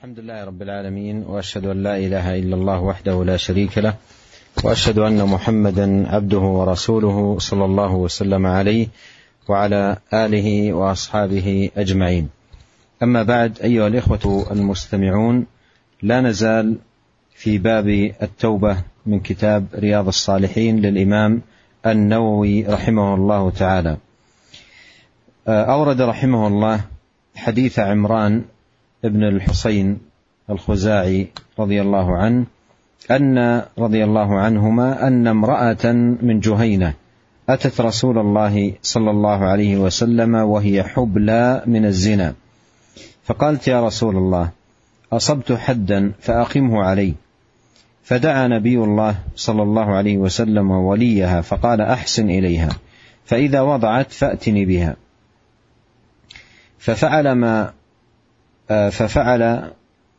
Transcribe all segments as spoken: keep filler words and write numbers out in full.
الحمد لله رب العالمين، وأشهد أن لا إله إلا الله وحده لا شريك له، وأشهد أن محمدا عبده ورسوله صلى الله وسلم عليه وعلى آله وأصحابه أجمعين. أما بعد، أيها الإخوة المستمعون، لا نزال في باب التوبة من كتاب رياض الصالحين للإمام النووي رحمه الله تعالى. أورد رحمه الله حديث عمران ابن الحصين الخزاعي رضي الله عنه أن رضي الله عنهما أن امرأة من جهينة أتت رسول الله صلى الله عليه وسلم وهي حبلى من الزنا، فقالت: يا رسول الله، أصبت حدا فأقمه علي. فدعا نبي الله صلى الله عليه وسلم وليها فقال: أحسن إليها، فإذا وضعت فأتني بها. ففعل ما ففعل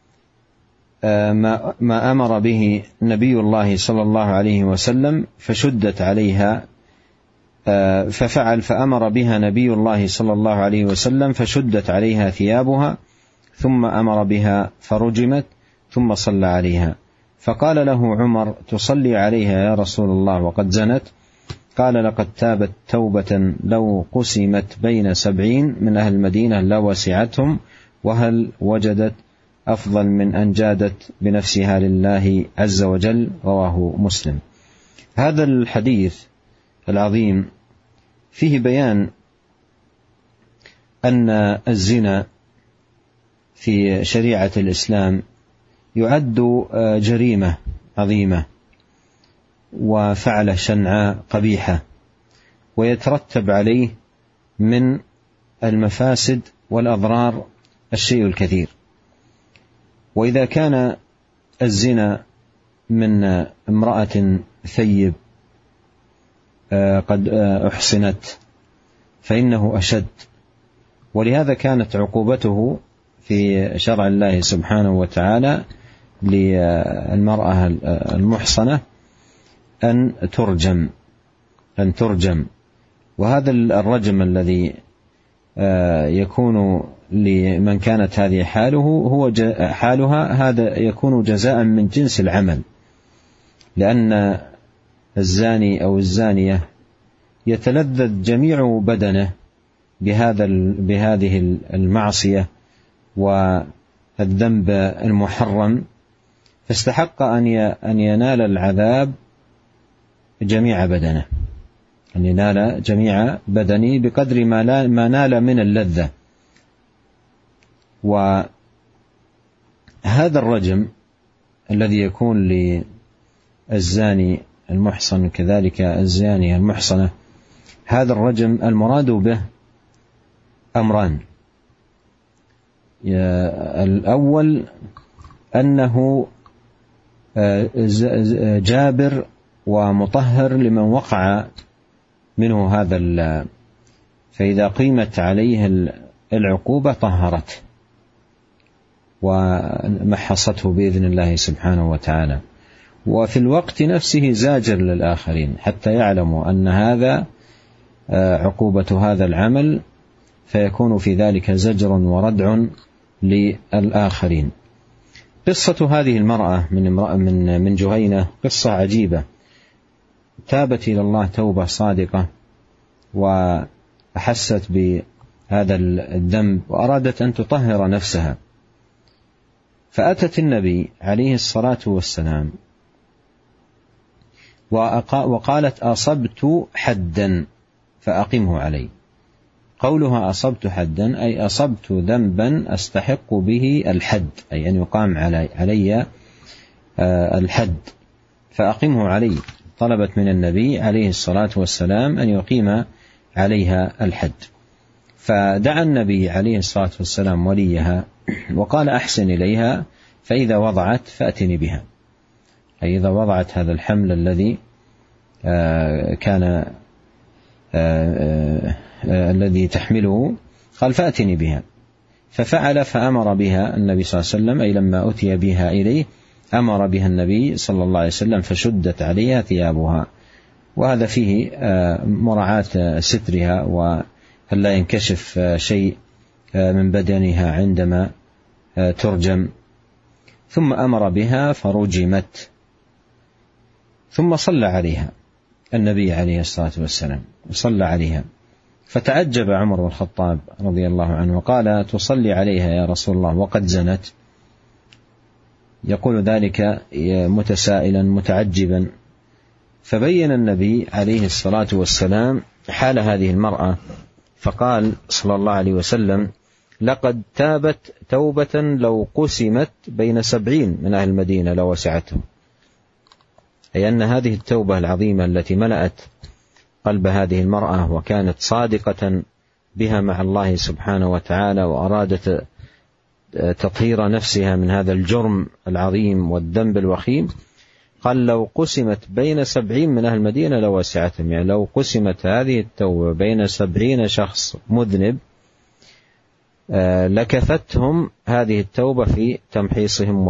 ما, ما أمر به نبي الله صلى الله عليه وسلم فشدت عليها ففعل فأمر بها نبي الله صلى الله عليه وسلم فشدت عليها ثيابها، ثم أمر بها فرجمت، ثم صلى عليها. فقال له عمر: تصلي عليها يا رسول الله وقد زنت؟ قال: لقد تابت توبة لو قسمت بين سبعين من أهل المدينة لوسعتهم، وهل وجدت أفضل من أن جادت بنفسها لله عز وجل. رواه مسلم. هذا الحديث العظيم فيه بيان أن الزنا في شريعة الإسلام يعد جريمة عظيمة وفعل شنعاء قبيحة، ويترتب عليه من المفاسد والأضرار الشيء الكثير. وإذا كان الزنا من امرأة ثيب قد أحصنت فإنه أشد، ولهذا كانت عقوبته في شرع الله سبحانه وتعالى للمرأة المحصنة أن ترجم أن ترجم وهذا الرجم الذي يكون لمن كانت هذه حاله هو حالها هذا يكون جزاء من جنس العمل، لأن الزاني أو الزانية يتلذذ جميع بدنه بهذا بهذه المعصية والذنب المحرم، فاستحق أن ينال العذاب جميع بدنه، أن ينال جميع بدنه بقدر ما نال من اللذة. وهذا الرجم الذي يكون للزاني المحصن كذلك الزانية المحصنة، هذا الرجم المراد به أمران: الأول أنه جابر ومطهر لمن وقع منه هذا، فإذا قيمت عليه العقوبة طهرته ومحصته بإذن الله سبحانه وتعالى. وفي الوقت نفسه زاجر للآخرين حتى يعلموا أن هذا عقوبة هذا العمل، فيكون في ذلك زجر وردع للآخرين. قصة هذه المرأة من امرأة من من جهينة قصة عجيبة، تابت إلى الله توبة صادقة وأحست بهذا الذنب وأرادت أن تطهر نفسها، فأتت النبي عليه الصلاة والسلام وقالت: أصبت حدا فأقمه علي. قولها أصبت حدا أي أصبت ذنبا أستحق به الحد، أي أن يقام علي, علي الحد فأقمه علي. طلبت من النبي عليه الصلاة والسلام أن يقيم عليها الحد، فدعا النبي عليه الصلاة والسلام وليها وقال: أحسن إليها، فإذا وضعت فأتني بها، أي إذا وضعت هذا الحمل الذي كان الذي تحمله، قال: فأتني بها. ففعل فأمر بها النبي صلى الله عليه وسلم، أي لما أتي بها إليه أمر بها النبي صلى الله عليه وسلم فشدت عليها ثيابها. وهذا فيه مراعاة سترها وأن لا ينكشف شيء من بدنها عندما ترجم ثم أمر بها فرجمت، ثم صلى عليها النبي عليه الصلاة والسلام، صلى عليها، فتعجب عمر بن الخطاب رضي الله عنه وقال: تصلي عليها يا رسول الله وقد زنت؟ يقول ذلك متسائلا متعجبا. فبين النبي عليه الصلاة والسلام حال هذه المرأة، فقال صلى الله عليه وسلم: لقد تابت توبة لو قسمت بين سبعين من أهل المدينة لوسعتهم. أي أن هذه التوبة العظيمة التي ملأت قلب هذه المرأة وكانت صادقة بها مع الله سبحانه وتعالى، وأرادت تطهير نفسها من هذا الجرم العظيم والذنب الوخيم، قال: لو قسمت بين سبعين من أهل المدينة لوسعتهم. يعني لو قسمت هذه التوبة بين سبعين شخص مذنب لكفتهم هذه التوبة في تمحيصهم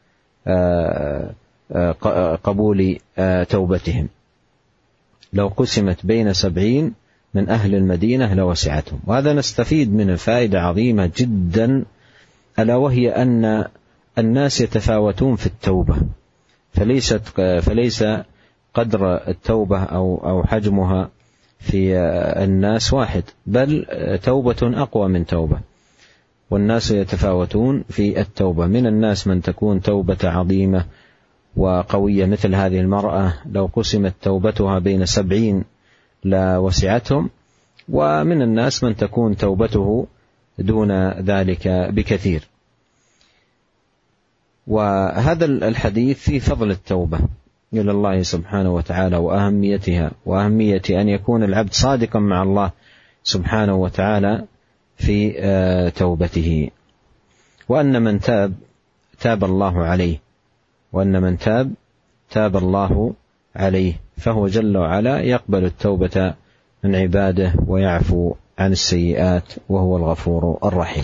وقبول توبتهم. لو قسمت بين سبعين من أهل المدينة لوسعتهم. وهذا نستفيد منه فائدة عظيمة جدا، ألا وهي أن الناس يتفاوتون في التوبة، فليست فليس قدر التوبة أو أو حجمها في الناس واحد، بل توبة أقوى من توبة، والناس يتفاوتون في التوبة. من الناس من تكون توبة عظيمة وقوية مثل هذه المرأة لو قسمت توبتها بين سبعين لوسعتهم، ومن الناس من تكون توبته دون ذلك بكثير. وهذا الحديث في فضل التوبة إلى الله سبحانه وتعالى وأهميتها، وأهمية أن يكون العبد صادقا مع الله سبحانه وتعالى في توبته، وأن من تاب تاب الله عليه، وأن من تاب تاب الله عليه، فهو جل وعلا يقبل التوبة من عباده ويعفو عن السيئات، وهو الغفور الرحيم.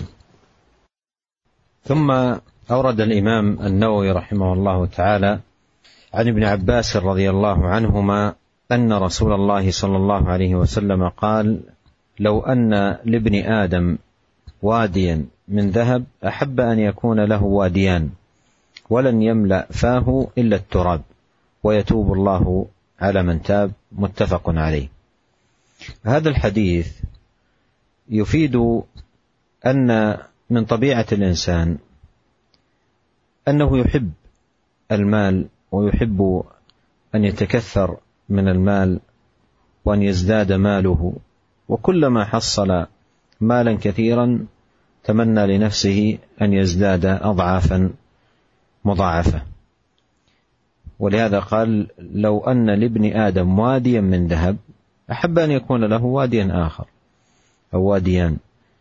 ثم أورد الإمام النووي رحمه الله تعالى عن ابن عباس رضي الله عنهما أن رسول الله صلى الله عليه وسلم قال: لو أن لابن آدم واديا من ذهب أحب أن يكون له واديان ولن يملأ فاه إلا التراب ويتوب الله على من تاب. متفق عليه. هذا الحديث يفيد أن من طبيعة الإنسان أنه يحب المال، ويحب أن يتكثر من المال وأن يزداد ماله، وكلما حصل مالا كثيرا تمنى لنفسه أن يزداد أضعافا مضاعفة. ولهذا قال: لو أن لابن آدم واديا من ذهب أحب أن يكون له واديا آخر أو واديان.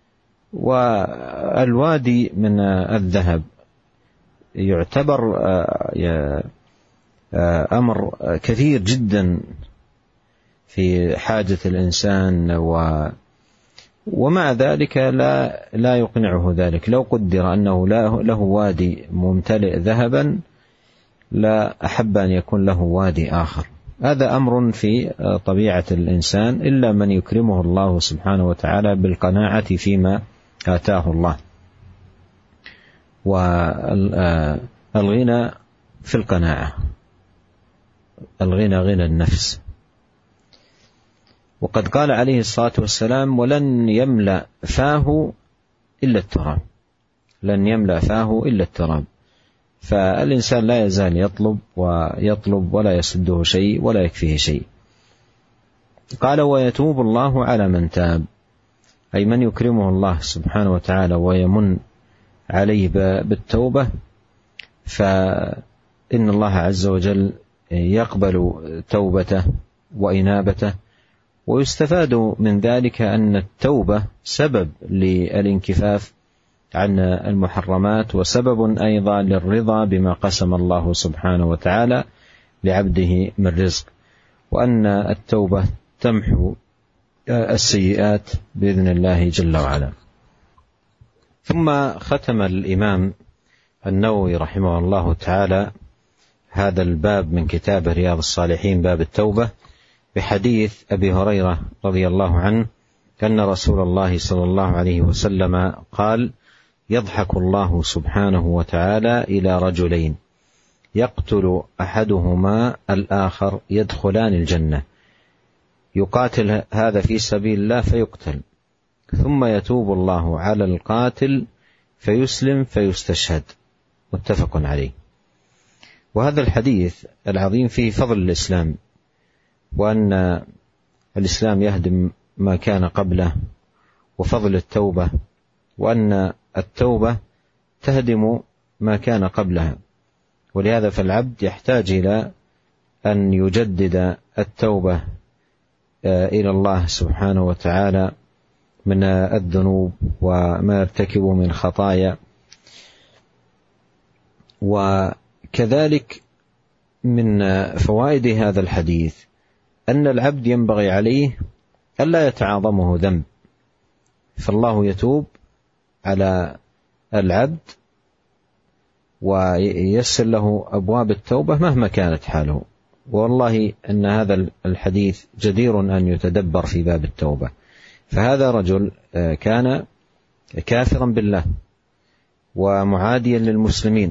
والوادي من الذهب يعتبر أمر كثير جدا في حاجة الإنسان، و ومع ذلك لا لا يقنعه ذلك. لو قدر أنه له وادي ممتلئ ذهبا لا أحب أن يكون له وادي آخر. هذا أمر في طبيعة الإنسان، إلا من يكرمه الله سبحانه وتعالى بالقناعة فيما آتاه الله. والغنى في القناعة، الغنى غنى النفس. وقد قال عليه الصلاة والسلام: ولن يملأ فاه إلا التراب، لن يملأ فاه إلا التراب. فالإنسان لا يزال يطلب ويطلب ولا يسده شيء ولا يكفيه شيء. قال: ويتوب الله على من تاب، أي من يكرمه الله سبحانه وتعالى ويمن عليه بالتوبة، فإن الله عز وجل يقبل توبته وإنابته. ويستفاد من ذلك أن التوبة سبب للانكفاف عن المحرمات، وسبب أيضا للرضا بما قسم الله سبحانه وتعالى لعبده من رزق، وأن التوبة تمحو السيئات بإذن الله جل وعلا. ثم ختم الإمام النووي رحمه الله تعالى هذا الباب من كتاب رياض الصالحين، باب التوبة، بحديث أبي هريرة رضي الله عنه أن رسول الله صلى الله عليه وسلم قال: يضحك الله سبحانه وتعالى إلى رجلين يقتل أحدهما الآخر يدخلان الجنة، يقاتل هذا في سبيل الله فيقتل، ثم يتوب الله على القاتل فيسلم فيستشهد، متفق عليه. وهذا الحديث العظيم فيه فضل الإسلام، وأن الإسلام يهدم ما كان قبله، وفضل التوبة، وأن التوبة تهدم ما كان قبلها. ولهذا فالعبد يحتاج إلى أن يجدد التوبة إلى الله سبحانه وتعالى من الذنوب وما يرتكب من خطايا. وكذلك من فوائد هذا الحديث أن العبد ينبغي عليه ألا يتعاظمه ذنب، فالله يتوب على العبد وييسر له أبواب التوبة مهما كانت حاله. والله أن هذا الحديث جدير أن يتدبر في باب التوبة. فهذا رجل كان كافرا بالله ومعاديا للمسلمين،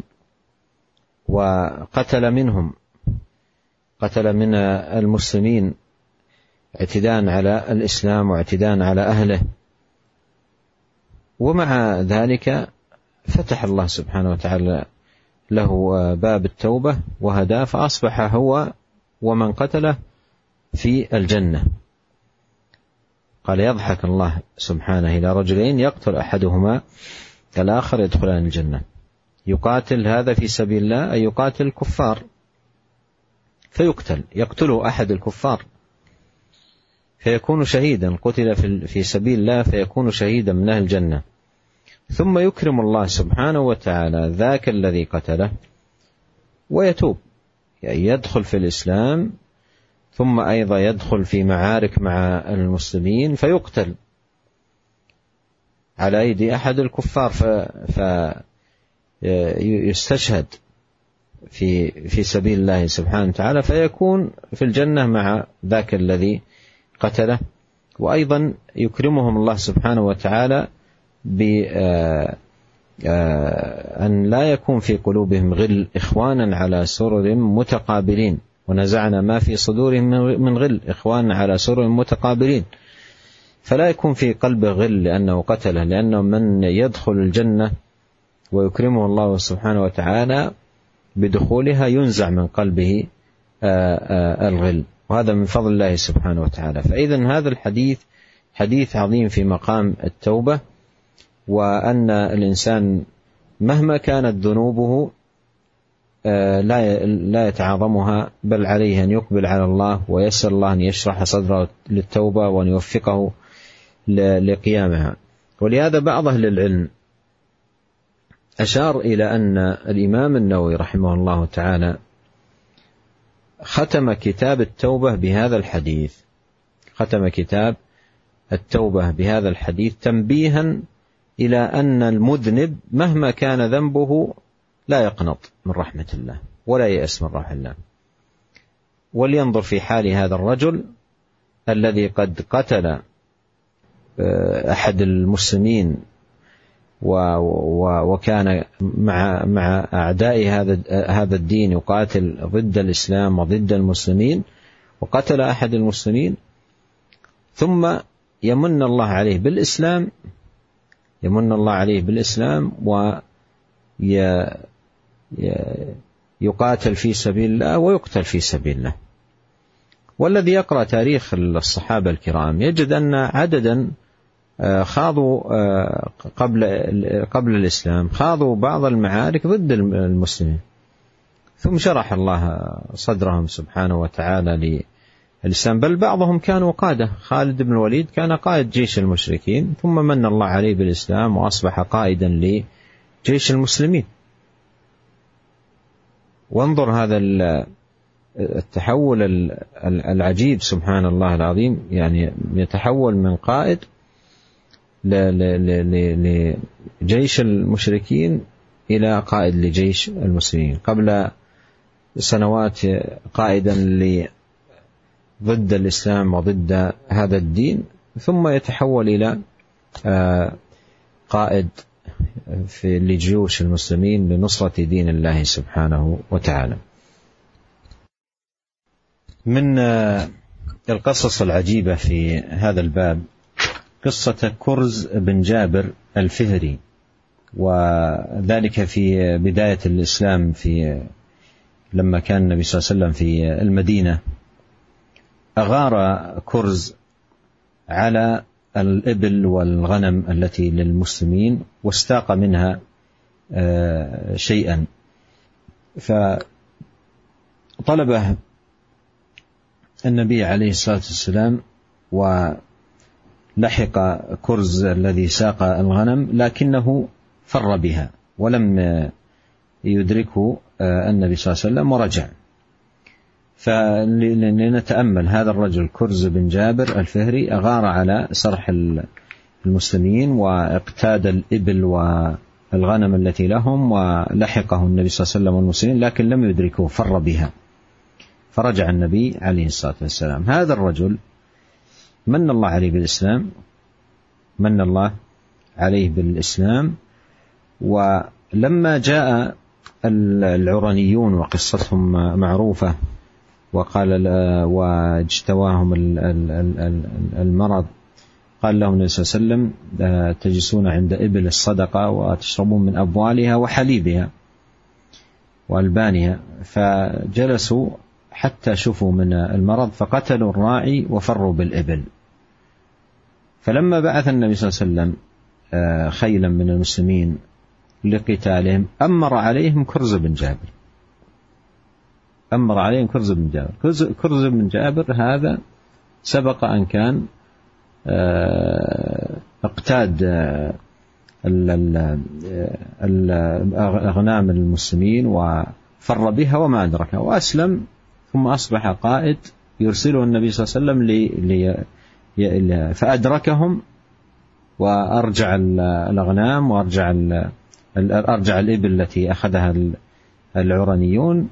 وقتل منهم قتل من المسلمين اعتداء على الإسلام واعتداء على أهله، ومع ذلك فتح الله سبحانه وتعالى له باب التوبة وهداه، فأصبح هو ومن قتله في الجنة. قال يضحك الله سبحانه إلى رجلين يقتل أحدهما الآخر يدخلان الجنة، يقاتل هذا في سبيل الله، أي يقاتل الكفار فيقتل، يقتله أحد الكفار فيكون شهيدا، قتل في سبيل الله فيكون شهيدا من أهل الجنة. ثم يكرم الله سبحانه وتعالى ذاك الذي قتله ويتوب، يعني يدخل في الإسلام، ثم أيضا يدخل في معارك مع المسلمين فيقتل على أيدي أحد الكفار فيستشهد في في سبيل الله سبحانه وتعالى، فيكون في الجنة مع ذاك الذي قتله. وأيضا يكرمهم الله سبحانه وتعالى بأن لا يكون في قلوبهم غل، إخوانا على سرر متقابلين، ونزعنا ما في صدورهم من غل، إخوانا على سرر متقابلين، فلا يكون في قلبه غل لأنه قتله، لأنه من يدخل الجنة ويكرمه الله سبحانه وتعالى بدخولها ينزع من قلبه الغل، وهذا من فضل الله سبحانه وتعالى. فإذن هذا الحديث حديث عظيم في مقام التوبة، وأن الإنسان مهما كانت ذنوبه لا يتعاظمها، بل عليه أن يقبل على الله ويسأل الله أن يشرح صدره للتوبة وأن يوفقه لقيامها. ولهذا بعض أهل العلم أشار إلى أن الإمام النووي رحمه الله تعالى ختم كتاب التوبة بهذا الحديث، ختم كتاب التوبة بهذا الحديث تنبيها إلى أن المذنب مهما كان ذنبه لا يقنط من رحمة الله ولا يأس من رحمة الله، ولينظر في حال هذا الرجل الذي قد قتل أحد المسلمين وكان مع مع أعداء هذا هذا الدين يقاتل ضد الإسلام وضد المسلمين، وقتل أحد المسلمين، ثم يمن الله عليه بالإسلام يمن الله عليه بالإسلام ويقاتل في سبيل الله ويقتل في سبيل الله. والذي يقرأ تاريخ الصحابة الكرام يجد أن عددا خاضوا قبل قبل الإسلام خاضوا بعض المعارك ضد المسلمين، ثم شرح الله صدرهم سبحانه وتعالى للإسلام، بل بعضهم كانوا قادة. خالد بن الوليد كان قائد جيش المشركين، ثم من الله عليه بالإسلام وأصبح قائدا لجيش المسلمين. وانظر هذا التحول العجيب سبحان الله العظيم، يعني يتحول من قائد لجيش المشركين إلى قائد لجيش المسلمين، قبل سنوات قائدا ضد الإسلام وضد هذا الدين، ثم يتحول إلى قائد في لجيوش المسلمين لنصرة دين الله سبحانه وتعالى. من القصص العجيبة في هذا الباب قصة كرز بن جابر الفهري، وذلك في بداية الإسلام، في لما كان النبي صلى الله عليه وسلم في المدينة أغار كرز على الإبل والغنم التي للمسلمين واستاق منها شيئا، فطلبه النبي عليه الصلاة والسلام ولحق كرز الذي ساق الغنم لكنه فر بها ولم يدركه النبي صلى الله عليه وسلم ورجع. فلنتأمل هذا الرجل كرز بن جابر الفهري أغار على سرح المسلمين واقتاد الإبل والغنم التي لهم ولحقه النبي صلى الله عليه وسلم والمسلمين لكن لم يدركه، فر بها، فرجع النبي عليه الصلاة والسلام. هذا الرجل من الله عليه بالإسلام، من الله عليه بالإسلام ولما جاء العرنيون وقصتهم معروفة وقال واجتواهم المرض، قال لهم النبي صلى الله عليه وسلم تجلسون عند إبل الصدقة وتشربون من أبوالها وحليبها وألبانها، فجلسوا حتى شفوا من المرض فقتلوا الراعي وفروا بالإبل. فلما بعث النبي صلى الله عليه وسلم خيلا من المسلمين لقتالهم أمر عليهم كرز بن جابر، أمر عليهم كرز بن جابر. كرز بن جابر هذا سبق أن كان اقتاد الأغنام المسلمين وفر بها وما أدركها وأسلم، ثم أصبح قائد يرسله النبي صلى الله عليه وسلم لي لي فأدركهم وأرجع الأغنام وأرجع أرجع الإبل التي أخذها العرنيون،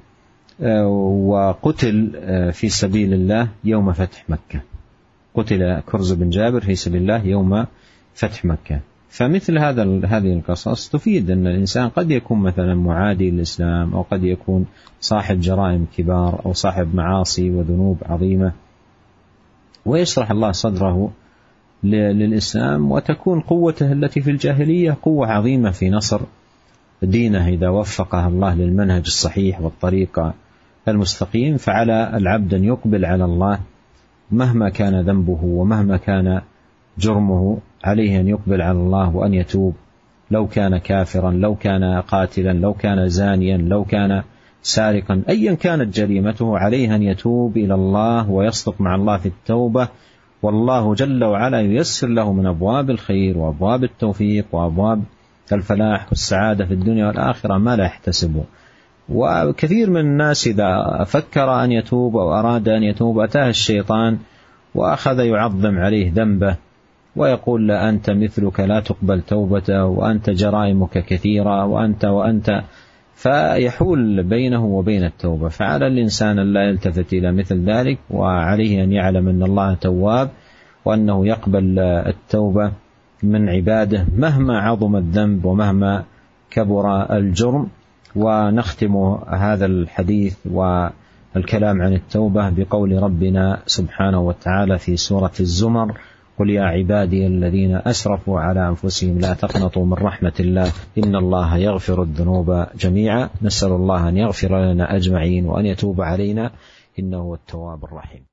وقتل في سبيل الله يوم فتح مكة. قتل كرز بن جابر في سبيل الله يوم فتح مكة. فمثل هذا هذه القصص تفيد أن الإنسان قد يكون مثلا معادي للإسلام أو قد يكون صاحب جرائم كبار أو صاحب معاصي وذنوب عظيمة، ويشرح الله صدره للإسلام وتكون قوته التي في الجاهلية قوة عظيمة في نصر دينه إذا وفقها الله للمنهج الصحيح والطريق المستقيم. فعلى العبد أن يقبل على الله مهما كان ذنبه ومهما كان جرمه، عليه أن يقبل على الله وأن يتوب، لو كان كافرا، لو كان قاتلا، لو كان زانيا، لو كان سارقا، أيا كانت جريمته عليه أن يتوب إلى الله ويصدق مع الله في التوبة، والله جل وعلا ييسر له من أبواب الخير وأبواب التوفيق وأبواب الفلاح والسعادة في الدنيا والآخرة ما لا يحتسبه. وكثير من الناس إذا فكر أن يتوب أو أراد أن يتوب أتاه الشيطان وأخذ يعظم عليه ذنبه ويقول لا أنت مثلك لا تقبل توبته وأنت جرائمك كثيرة وأنت وأنت فيحول بينه وبين التوبة. فعلى الإنسان أن لا يلتفت إلى مثل ذلك، وعليه أن يعلم أن الله تواب وأنه يقبل التوبة من عباده مهما عظم الذنب ومهما كبر الجرم. ونختم هذا الحديث والكلام عن التوبة بقول ربنا سبحانه وتعالى في سورة الزمر: قل يا عبادي الذين أسرفوا على أنفسهم لا تقنطوا من رحمة الله إن الله يغفر الذنوب جميعا. نسأل الله أن يغفر لنا أجمعين وأن يتوب علينا إنه هو التواب الرحيم.